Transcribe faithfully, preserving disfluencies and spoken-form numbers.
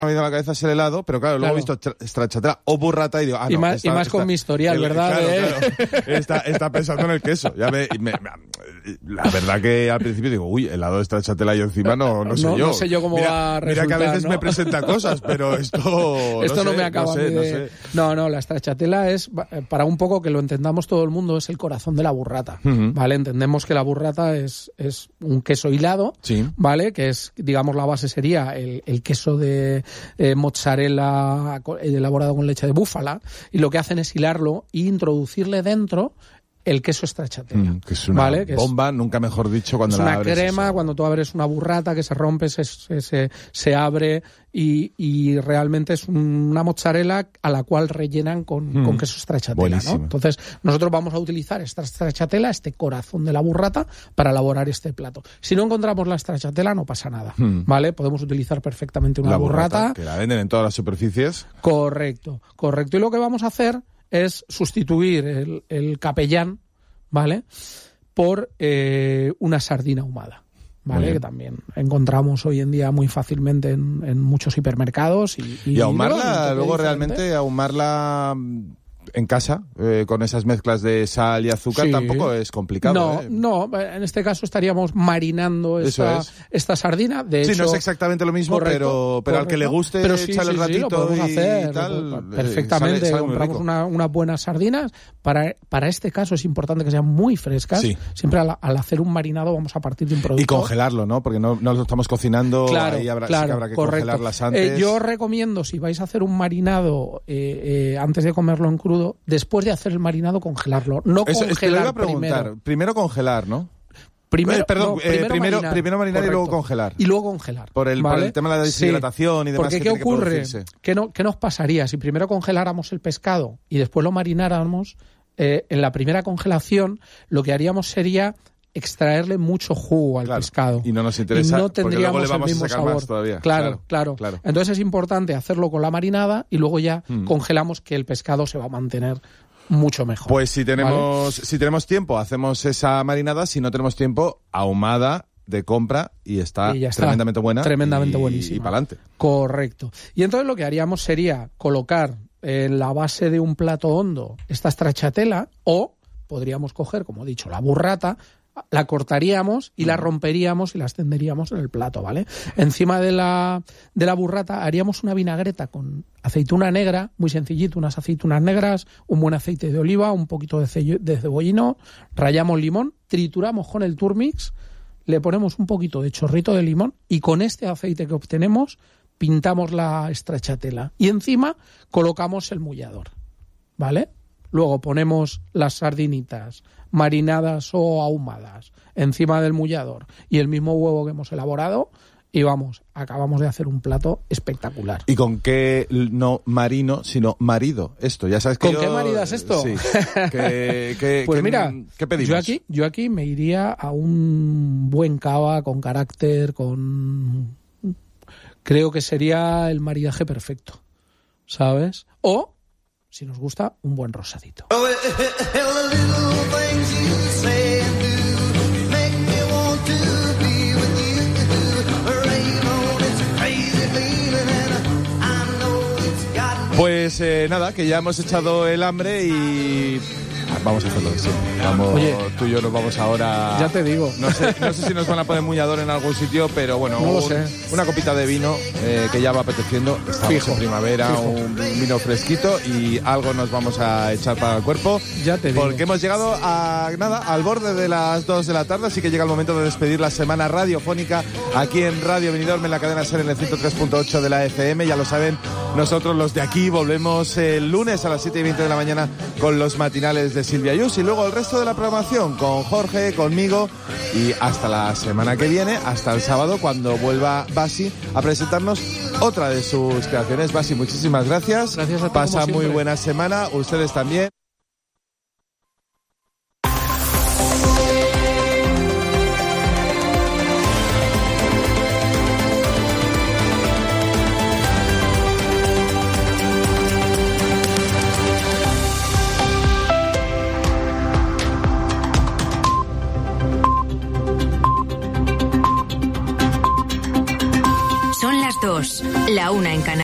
me ha ido a la cabeza es el helado, pero claro, luego Claro. he visto stracciatella o burrata y digo, ah, no. Y más, está, y más está, con mi historial, el, ¿verdad? Claro, ¿Eh? claro. Está, está pensando en el queso. Ya me, me, me, la verdad que al principio digo, uy, helado de stracciatella yo encima no, no sé No- yo. no sé yo cómo mira, va a Mira que a resultar, veces ¿no? me presenta cosas, pero esto... Esto no, sé, me acaba no sé, a mí no de... sé. No, no, la stracciatella es, para un poco que lo entendamos todo el mundo, es el corazón de la burrata, Ujú. ¿vale? Entendemos que la burrata es, es un queso hilado, Sí. ¿vale? Que es, digamos, la base sería el, el queso de eh, mozzarella co- elaborado con leche de búfala, y lo que hacen es hilarlo e introducirle dentro el queso stracciatella. Mm, que es una ¿vale? Que es- bomba, nunca mejor dicho, cuando es la una abres. crema, eso. cuando tú abres una burrata que se rompe, se, se, se, se abre y, y realmente es una mozzarella a la cual rellenan con, Mm. con queso stracciatella, Buenísimo. ¿no? Entonces, nosotros vamos a utilizar esta stracciatella, este corazón de la burrata, para elaborar este plato. Si no encontramos la stracciatella, no pasa nada, Mm. ¿vale? Podemos utilizar perfectamente una La burrata. burrata, que la venden en todas las superficies. Correcto, correcto. Y lo que vamos a hacer es sustituir el, el capellán, ¿vale? Por eh, una sardina ahumada, Muy ¿vale? bien. Que también encontramos hoy en día muy fácilmente en, en muchos hipermercados. Y, y, Y ahumarla, bueno, un toque luego diferente. realmente ahumarla mm, en casa, eh, con esas mezclas de sal y azúcar, Sí. tampoco es complicado. No, ¿eh? no, en este caso estaríamos marinando Eso esta, es. esta sardina. De Sí, hecho, no es exactamente lo mismo, correcto, pero, pero al que le correcto. guste Pero sí, echarle sí, el sí, lo ratito podemos y hacer, tal, lo- eh, perfectamente. sale- sale muy compramos rico. una, unas buenas sardinas. Para, para este caso es importante que sean muy frescas. Sí. Siempre al, al hacer un marinado vamos a partir de un producto. Y congelarlo, ¿no? Porque no, no lo estamos cocinando, Claro, ahí habrá, sí claro, que habrá que correcto. congelarlas antes. Eh, yo os recomiendo, si vais a hacer un marinado eh, eh, antes de comerlo en crudo, después de hacer el marinado, congelarlo. No Eso, congelar es que lo iba a preguntar. primero. Primero, congelar, ¿no? Primero, Eh, perdón, no, eh, primero, marinar, primero marinar y correcto. luego congelar. Y luego congelar. Por el, por ¿vale? el tema de la Sí. deshidratación y demás. Porque que ¿qué tiene que ocurre? producirse. ¿Qué, no, ¿Qué nos pasaría si primero congeláramos el pescado y después lo marináramos? Eh, en la primera congelación lo que haríamos sería extraerle mucho jugo al Claro, pescado. y no nos interesa, Y no porque luego tendríamos le vamos el a mismo sacar sabor. más todavía. Claro, Claro, claro, claro. Entonces es importante hacerlo con la marinada y luego ya Mm. congelamos, que el pescado se va a mantener mucho mejor. Pues si ¿vale? tenemos, si tenemos tiempo, hacemos esa marinada. Si no tenemos tiempo, ahumada de compra y está, Y ya está. tremendamente buena. Tremendamente y, buenísima. Y para adelante. Correcto. Y entonces lo que haríamos sería colocar en la base de un plato hondo esta stracciatella, o podríamos coger, como he dicho, la burrata, la cortaríamos y la romperíamos y la extenderíamos en el plato, ¿vale? Encima de la, de la burrata haríamos una vinagreta con aceituna negra, muy sencillito, unas aceitunas negras, un buen aceite de oliva, un poquito de, cello- de cebollino, rallamos limón, trituramos con el turmix, le ponemos un poquito de chorrito de limón y con este aceite que obtenemos pintamos la stracciatella y encima colocamos el mullador, ¿vale? Luego ponemos las sardinitas marinadas o ahumadas encima del mullador y el mismo huevo que hemos elaborado y vamos, acabamos de hacer un plato espectacular. ¿Y con qué no marino, sino marido? Esto, ya sabes que ¿Con yo- qué maridas esto? Sí. ¿Qué, qué- Pues qué- mira, ¿qué pedimos? yo aquí, yo aquí me iría a un buen cava con carácter, con... Creo que sería el maridaje perfecto, ¿sabes? O, si nos gusta, un buen rosadito. Pues eh, nada, que ya hemos echado el hambre y vamos a hacerlo de siempre. Vamos, Oye, tú y yo nos vamos ahora. Ya te digo. No sé, no sé si nos van a poner mullador en algún sitio, pero bueno, No lo un- sé. una copita de vino eh, que ya va apeteciendo. Estamos Fijo, en primavera, fijo. un vino fresquito y algo nos vamos a echar para el cuerpo. Ya te digo. Porque hemos llegado a nada, al borde de las dos de la tarde, así que llega el momento de despedir la semana radiofónica aquí en Radio Benidorm, en la cadena SER, en el ciento tres punto ocho de la F M. Ya lo saben, nosotros los de aquí volvemos el lunes a las siete y veinte de la mañana con los matinales de Silvia Yus y luego el resto de la programación con Jorge, conmigo y hasta la semana que viene, hasta el sábado cuando vuelva Basi a presentarnos otra de sus creaciones. Basi, muchísimas gracias. Gracias a ti, Pasa como muy siempre. buena semana, ustedes también.